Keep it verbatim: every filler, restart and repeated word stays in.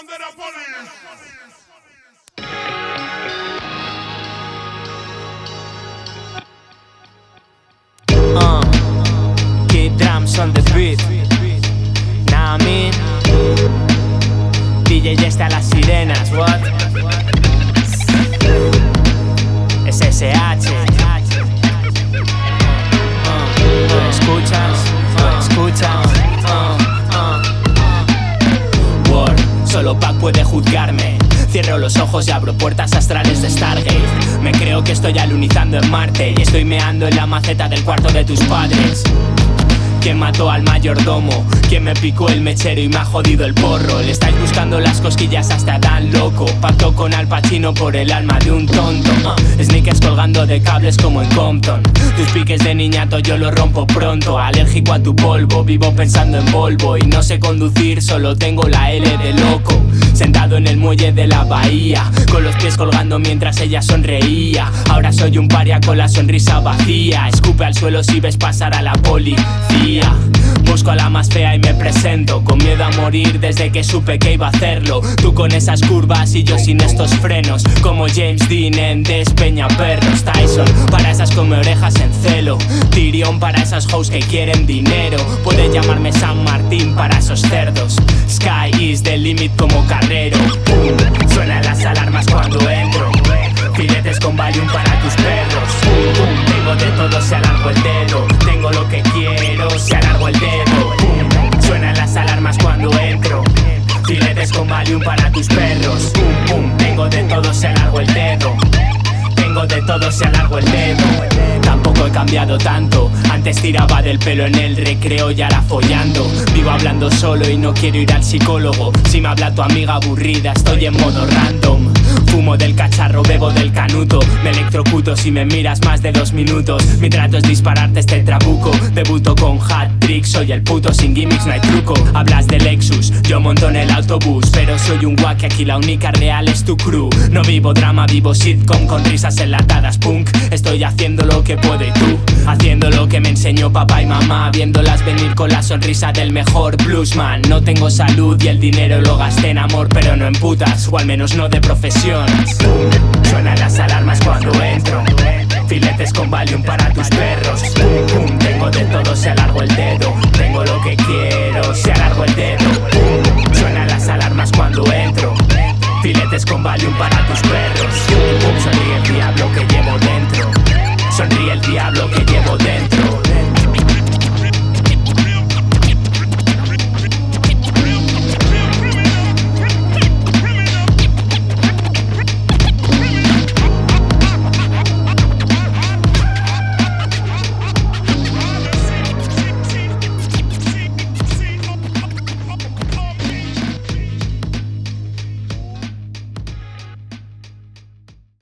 Uh, Kid Drums on the beat. Nah, I mean, D J ya está las sirenas, what? Es S H. Uh, ¿Lo escuchas? ¿Lo escuchas? Uh, uh. Word, solo Pac puede juzgarme. Cierro los ojos y abro puertas astrales de Stargate. Me creo que estoy alunizando en Marte y estoy meando en la maceta del cuarto de tus padres. ¿Quién mató al mayordomo? ¿Quién me picó el mechero y me ha jodido el porro? Le estáis buscando las cosquillas hasta tan loco. Pacto con Al Pacino por el alma de un tonto. uh, Sneakers colgando de cables como en Compton. Tus piques de niñato yo los rompo pronto. Alérgico a tu polvo, vivo pensando en Volvo. Y no sé conducir, solo tengo la L de loco. Sentado en el muelle de la bahía, con los pies colgando mientras ella sonreía. Ahora soy un paria con la sonrisa vacía. Escupe al suelo si ves pasar a la policía. Busco a la más fea y me presento, con miedo a morir desde que supe que iba a hacerlo. Tú con esas curvas y yo sin estos frenos, como James Dean en Despeñaperros. Tyson para esas come orejas en celo, Tyrion para esas hoes que quieren dinero. Puedes llamarme San Martín para esos cerdos. Sky is the limit como carrero. Pum, suenan las alarmas cuando entro. Filetes con Valium para tus perros. Pum, pum, tengo de todo, se alargo el dedo. Tengo lo que quiero, se alargo el dedo. Pum, suenan las alarmas cuando entro. Filetes con Valium para tus perros. Pum, pum, tengo de todo, se alargo el dedo. Tengo de todo, se alargo el dedo. Tampoco he cambiado tanto. Antes tiraba del pelo en el recreo y ahora follando. Vivo hablando solo y no quiero ir al psicólogo. Si me habla tu amiga aburrida, estoy en modo random. Fumo del cacharro, bebo del canuto. Me electrocuto si me miras más de dos minutos. Mi trato es dispararte este trabuco. Debuto con hat-trick, soy el puto, sin gimmicks no hay truco. Hablas de Lexus, yo monto en el autobús. Pero soy un guac, aquí la única real es tu crew. No vivo drama, vivo sitcom con risas enlatadas punk. Estoy haciendo lo que puedo y tú haciendo lo que me enseñó papá y mamá, viéndolas venir con la sonrisa del mejor bluesman. No tengo salud y el dinero lo gasté en amor, pero no en putas, o al menos no de profesión. Suenan las alarmas cuando entro. Filetes con Valium para tus perros. Pum, pum, tengo de todo, se alargo el dedo. Tengo lo que quiero, se alargo el dedo. Pum, suenan las alarmas cuando entro. Filetes con Valium para tus perros. Pum, pum, sonríe el diablo que llevo dentro. Sonríe el diablo que llevo dentro.